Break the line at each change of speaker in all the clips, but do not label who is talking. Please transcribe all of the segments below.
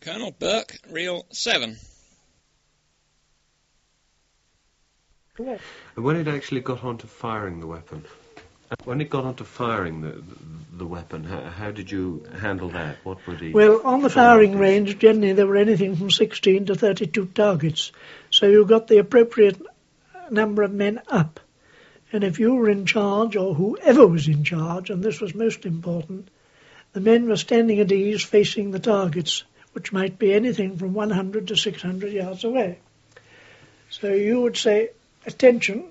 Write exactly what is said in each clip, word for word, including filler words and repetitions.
Colonel Burke, reel seven.
Correct.
And when it actually got on to firing the weapon, when it got on to firing the the, the weapon, how, how did you handle that? What were the...
Well, on the firing range, generally there were anything from sixteen to thirty-two targets. So you got the appropriate number of men up. And if you were in charge, or whoever was in charge, and this was most important, the men were standing at ease facing the targets, which might be anything from one hundred to six hundred yards away. So you would say, attention,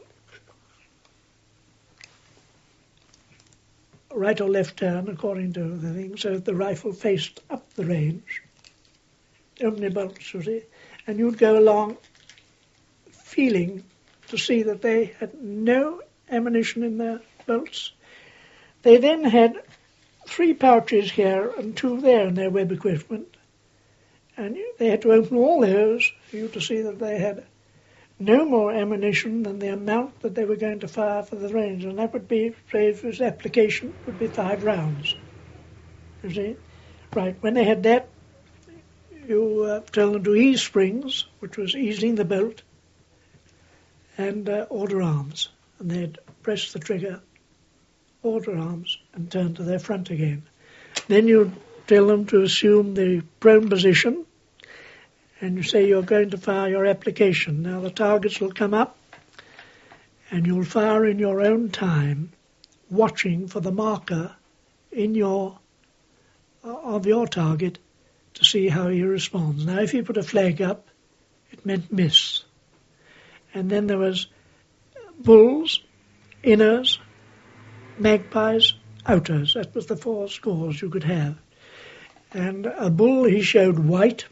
right or left turn according to the thing, so that the rifle faced up the range, open your bolts, you see, and you'd go along feeling to see that they had no ammunition in their belts. They then had three pouches here and two there in their web equipment, and they had to open all those for you to see that they had no more ammunition than the amount that they were going to fire for the range, and that would be, say, if it was application, would be five rounds. You see? Right, when they had that, you uh, tell them to ease springs, which was easing the belt, and uh, order arms. And they'd press the trigger, order arms, and turn to their front again. Then you tell them to assume the prone position, and you say you're going to fire your application. Now the targets will come up, and you'll fire in your own time, watching for the marker in your of your target to see how he responds. Now if you put a flag up, it meant miss. And then there was bulls, inners, magpies, outers. That was the four scores you could have. And a bull, he showed white.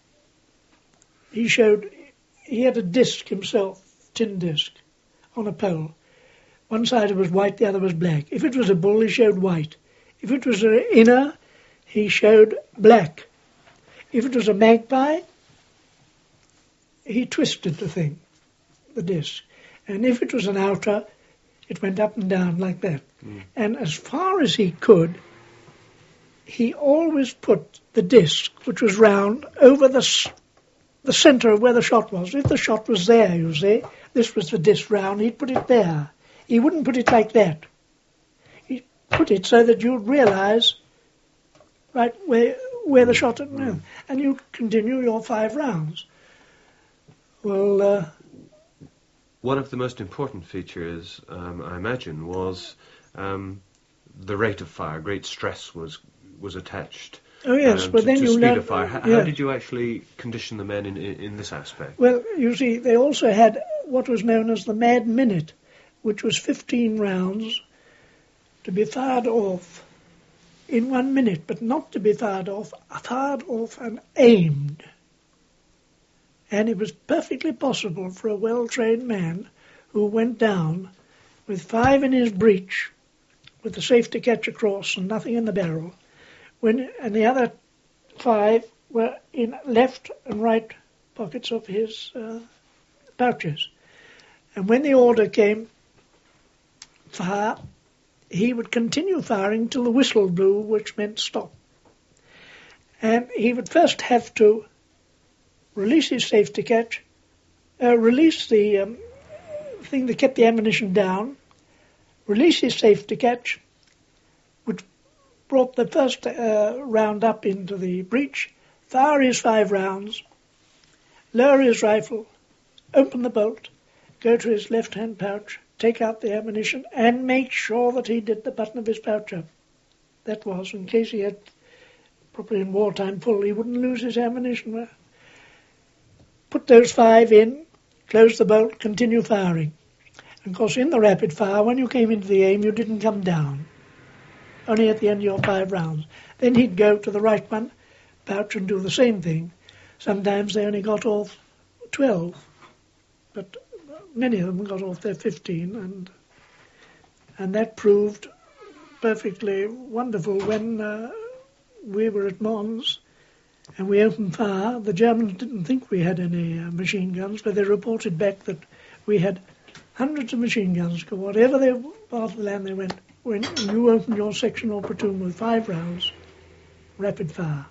He showed, he had a disc himself, tin disc, on a pole. One side was white, the other was black. If it was a bull, he showed white. If it was an inner, he showed black. If it was a magpie, he twisted the thing, the disc. And if it was an outer, it went up and down like that. Mm. And as far as he could, he always put the disc, which was round, over the the centre of where the shot was. If the shot was there, you see, this was the disc round, he'd put it there. He wouldn't put it like that. He put it so that you'd realise right where where the shot had been. And you'd continue your five rounds. Well, uh,
one of the most important features, um, I imagine, was um, the rate of fire. Great stress was was attached.
Oh yes,
um,
but
to,
then
to
you
speed
learn.
of fire. How,
yeah.
how did you actually condition the men in, in, in this aspect?
Well, you see, they also had what was known as the mad minute, which was fifteen rounds to be fired off in one minute, but not to be fired off, fired off and aimed. And it was perfectly possible for a well-trained man who went down with five in his breech, with the safety catch across and nothing in the barrel, when and the other five were in left and right pockets of his uh, pouches. And when the order came, fire, he would continue firing till the whistle blew, which meant stop. And he would first have to release his safety catch, uh, release the um, thing that kept the ammunition down, release his safety catch, which brought the first uh, round up into the breech, fire his five rounds, lower his rifle, open the bolt, go to his left-hand pouch, take out the ammunition, and make sure that he did the button of his pouch up. That was, in case he had, probably in wartime full, he wouldn't lose his ammunition. Put those five in, close the bolt, continue firing. And of course, in the rapid fire, when you came into the aim, you didn't come down. Only at the end of your five rounds. Then he'd go to the right one, pouch, and do the same thing. Sometimes they only got off twelve, but many of them got off their fifteen, and and that proved perfectly wonderful when uh, we were at Mons and we opened fire. The Germans didn't think we had any uh, machine guns, but they reported back that we had hundreds of machine guns. Whatever they, part of the land they went, when you opened your section or platoon with five rounds, rapid fire.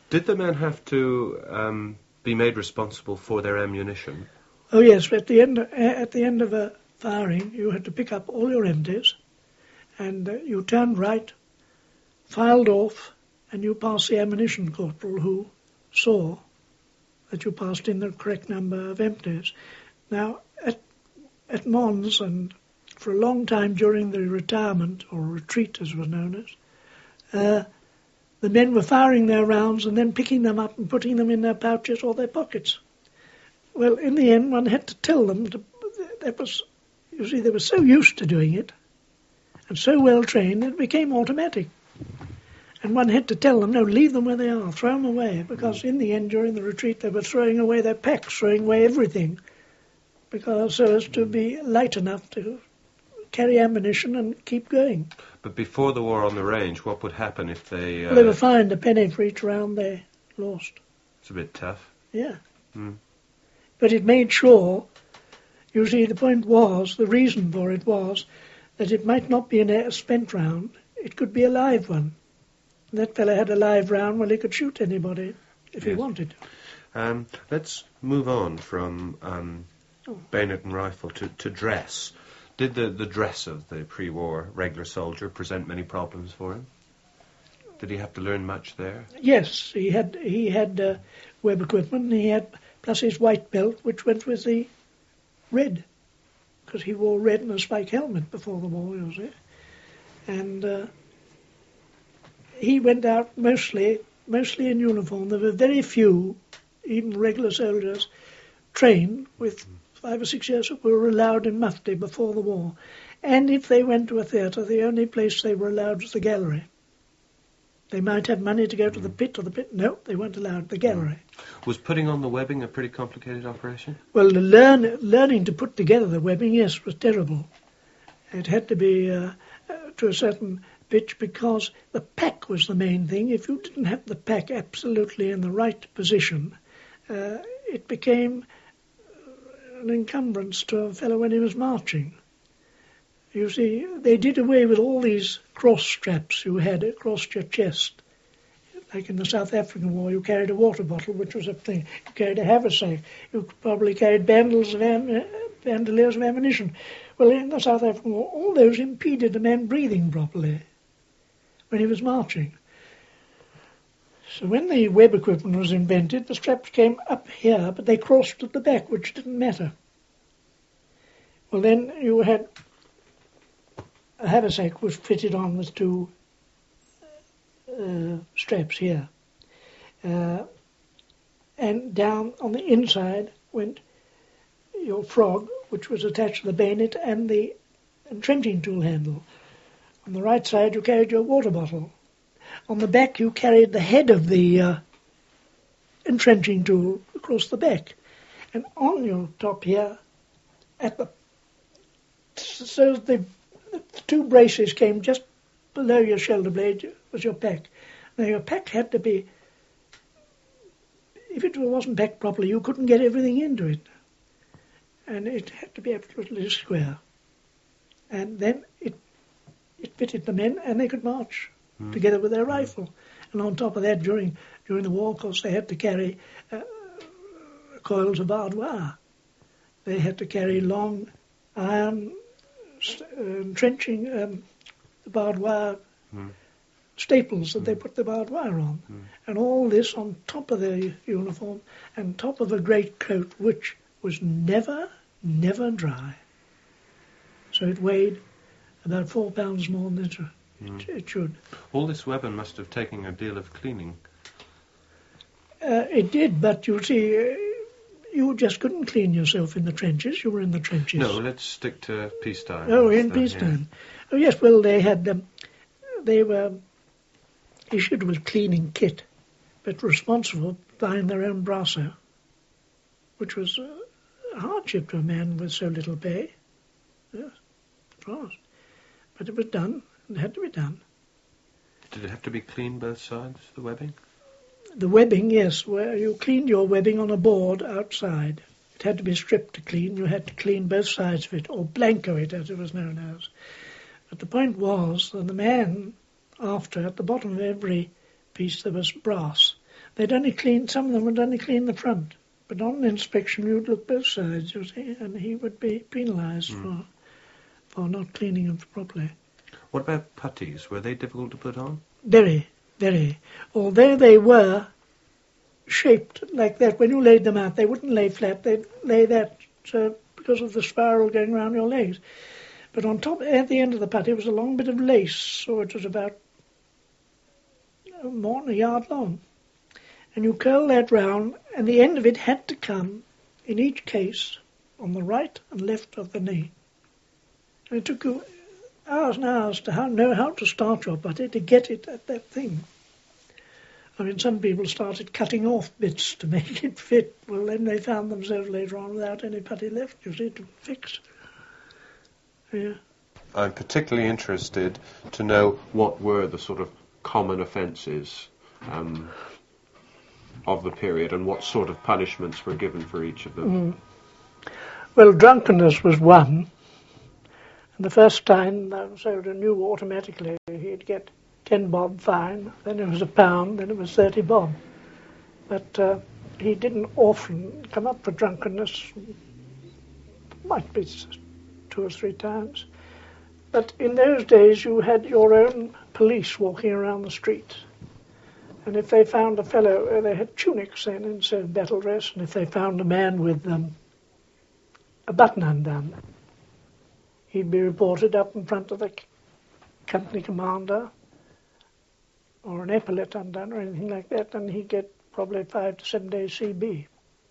Did the men have to um, be made responsible for their ammunition?
Oh yes, at the end at the end of a firing, you had to pick up all your empties, and uh, you turned right, filed off, and you passed the ammunition corporal, who saw that you passed in the correct number of empties. Now, at at Mons, and for a long time during the retirement, or retreat as was known as, uh, the men were firing their rounds and then picking them up and putting them in their pouches or their pockets. Well, in the end, one had to tell them to, that was, you see, they were so used to doing it and so well trained that it became automatic. And one had to tell them, no, leave them where they are, throw them away, because in the end, during the retreat, they were throwing away their packs, throwing away everything, because so as to be light enough to carry ammunition and keep going.
But before the war on the range, what would happen if they... Uh,
Well, they were fined a penny for each round they lost.
It's a bit tough.
Yeah.
Mm.
But it made sure, you see, the point was, the reason for it was, that it might not be a spent round, it could be a live one. And that fellow had a live round, well, he could shoot anybody if he
Yes.
wanted.
Um, let's move on from um,
Oh.
bayonet and rifle to, to dress. Did the, the dress of the pre-war regular soldier present many problems for him? Did he have to learn much there?
Yes, he had he had uh, web equipment, and he had, plus his white belt, which went with the red, because he wore red and a spike helmet before the war, you see. And uh, he went out mostly, mostly in uniform. There were very few, even regular soldiers, trained with five or six years who were allowed in mufti before the war. And if they went to a theatre, the only place they were allowed was the gallery. They might have money to go to the pit or the pit. No, they weren't allowed. The gallery.
Was putting on the webbing a pretty complicated operation?
Well, the learn, learning to put together the webbing, yes, was terrible. It had to be uh, uh, to a certain pitch, because the pack was the main thing. If you didn't have the pack absolutely in the right position, uh, it became an encumbrance to a fellow when he was marching. You see, they did away with all these cross straps you had across your chest. Like in the South African War, you carried a water bottle, which was a thing. You carried a haversack. You probably carried bandoliers of, am- bandoliers of ammunition. Well, in the South African War, all those impeded a man breathing properly when he was marching. So when the web equipment was invented, the straps came up here, but they crossed at the back, which didn't matter. Well, then you had a haversack was fitted on with two uh, straps here. Uh, and down on the inside went your frog, which was attached to the bayonet, and the entrenching tool handle. On the right side you carried your water bottle. On the back you carried the head of the uh, entrenching tool across the back. And on your top here, at the so the The two braces came just below your shoulder blade was your pack. Now your pack had to be, if it wasn't packed properly, you couldn't get everything into it. And it had to be absolutely square. And then it it fitted the men, and they could march mm. together with their rifle. And on top of that, during during the war, of course, they had to carry uh, coils of barbed wire. They had to carry long iron Uh, entrenching um, the barbed wire mm. staples that mm. they put the barbed wire on. Mm. And all this on top of their uniform and top of a great coat, which was never, never dry. So it weighed about four pounds more than it, mm. it, it should.
All this weapon must have taken a deal of cleaning.
Uh, it did, but you see, uh, you just couldn't clean yourself in the trenches. You were in the trenches.
No, let's stick to peacetime.
Oh, in
the,
peacetime.
yeah.
Oh, yes, well, they had, um, they were issued with cleaning kit, but responsible for buying their own brasso, which was a hardship to a man with so little pay. Yes, it was. But it was done. It had to be done.
Did it have to be clean both sides, the webbing?
The webbing, yes, where you cleaned your webbing on a board outside. It had to be stripped to clean. You had to clean both sides of it, or blanco it, as it was known as. But the point was that the man, after, at the bottom of every piece there was brass. They'd only clean, some of them would only clean the front. But on inspection, you'd look both sides, you see, and he would be penalised mm. for for not cleaning them properly.
What about puttees? Were they difficult to put on?
Very, very. Although they were shaped like that, when you laid them out, they wouldn't lay flat. They'd lay that so because of the spiral going around your legs. But on top, at the end of the putty, was a long bit of lace, so it was about more than a yard long. And you curl that round, and the end of it had to come, in each case, on the right and left of the knee. And it took you hours and hours to how, know how to start your putty, to get it at that thing. I mean, some people started cutting off bits to make it fit. Well, then they found themselves later on without any putty left, you see, to fix. Yeah.
I'm particularly interested to know what were the sort of common offences um, of the period and what sort of punishments were given for each of them.
Mm. Well, drunkenness was one. And the first time, uh, so they knew automatically he'd get ten bob fine, then it was a pound, then it was thirty bob. But uh, he didn't often come up for drunkenness, might be two or three times. But in those days you had your own police walking around the streets. And if they found a fellow, uh, they had tunics then instead of battle dress, and if they found a man with um, a button undone, he'd be reported up in front of the c- company commander, or an epaulette undone, or anything like that, and he'd get probably five to seven days C B.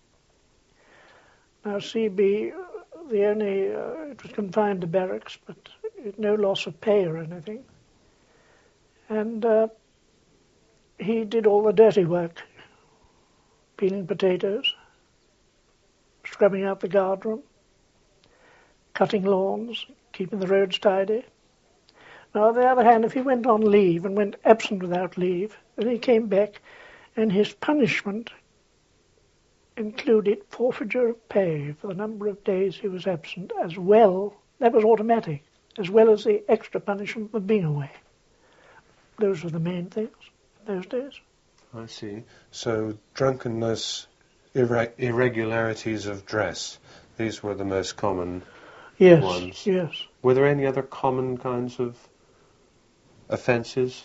Now C B, the only, uh, it was confined to barracks, but it, no loss of pay or anything. And uh, he did all the dirty work, peeling potatoes, scrubbing out the guardroom, cutting lawns, keeping the roads tidy. Now, on the other hand, if he went on leave and went absent without leave, then he came back, and his punishment included forfeiture of pay for the number of days he was absent, as well, that was automatic, as well as the extra punishment for being away. Those were the main things in those days.
I see. So drunkenness, irre- irregularities of dress, these were the most common
yes,
ones.
Yes,
Were there any other common kinds of offences?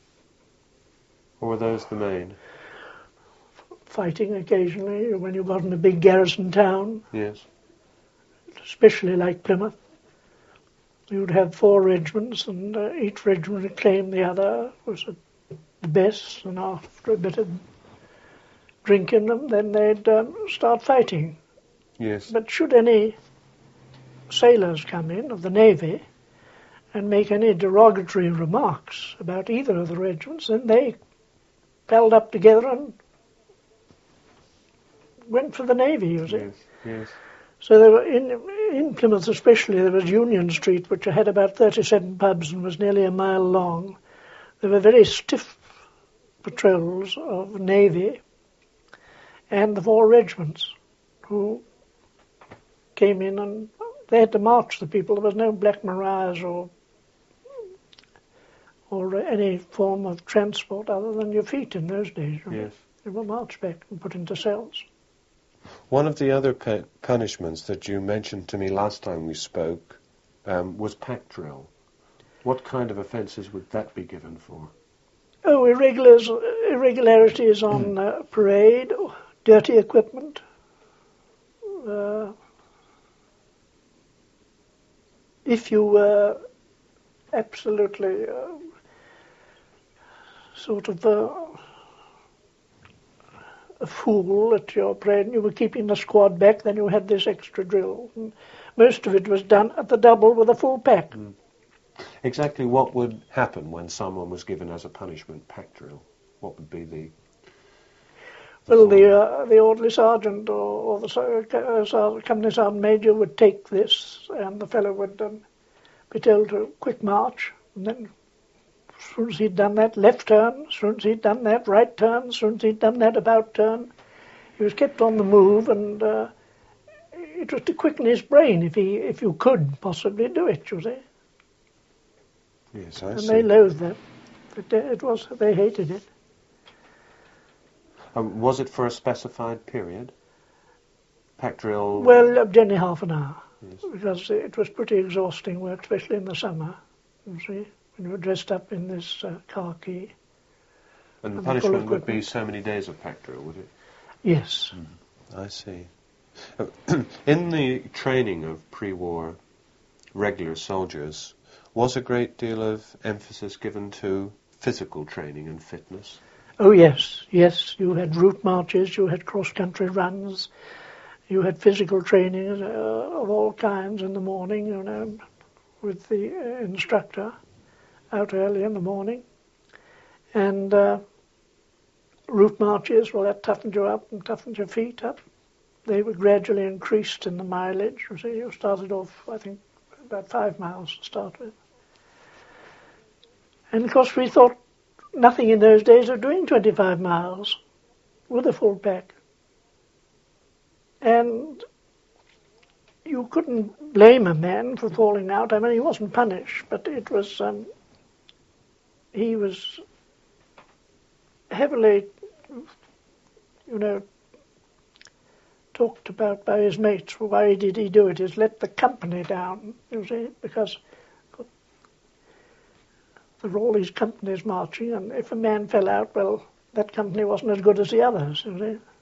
Or were those the main?
Fighting occasionally when you got in a big garrison town.
Yes.
Especially like Plymouth. You would have four regiments, and uh, each regiment would claim the other was the best, and after a bit of drink in them, then they'd um, start fighting.
Yes.
But should any sailors come in of the Navy and make any derogatory remarks about either of the regiments, then they palled up together and went for the Navy, you see.
Yes, yes.
So there were in in Plymouth especially, there was Union Street, which had about thirty-seven pubs and was nearly a mile long. There were very stiff patrols of Navy and the four regiments who came in, and they had to march the people. There was no Black Marias or or any form of transport other than your feet in those days. Right?
Yes.
They were marched back and put into cells.
One of the other pu- punishments that you mentioned to me last time we spoke um, was pack drill. What kind of offences would that be given for?
Oh, irregulars, irregularities on uh, parade, dirty equipment, uh, if you were absolutely uh, sort of uh, a fool at your parade and you were keeping the squad back, then you had this extra drill. And most of it was done at the double with a full pack.
Mm. Exactly what would happen when someone was given as a punishment pack drill? What would be the... the
well, the uh, the orderly sergeant or, or the uh, sergeant, company sergeant major would take this, and the fellow would um, be told to quick march, and then as soon as he'd done that, left turn, as soon as he'd done that, right turn, as soon as he'd done that, about turn. He was kept on the move, and uh, it was to quicken his brain if he if you could possibly do it, you see.
Yes, I
and
see.
they loathed that. It, it was, they hated it.
Um, was it for a specified period? Pack drill?
Well, uh, only half an hour,
Yes.
because it was pretty exhausting work, especially in the summer, you see, when you were dressed up in this uh, khaki.
And the
and
punishment
full
would be
equipment.
so many days of pack drill, would it?
Yes.
I see. In the training of pre-war regular soldiers, was a great deal of emphasis given to physical training and fitness?
Oh, yes, yes. You had route marches, you had cross-country runs, you had physical training uh, of all kinds in the morning, you know, with the uh, instructor out early in the morning. And uh, route marches, well, that toughened you up and toughened your feet up. They were gradually increased in the mileage. You see, you started off, I think, about five miles to start with. And of course we thought nothing in those days of doing twenty-five miles with a full pack. And you couldn't blame a man for falling out. I mean, he wasn't punished, but it was, um, he was heavily, you know, talked about by his mates. Why did he do it? He's let the company down, you see, because there were all these companies marching, and if a man fell out, well, that company wasn't as good as the others, you see.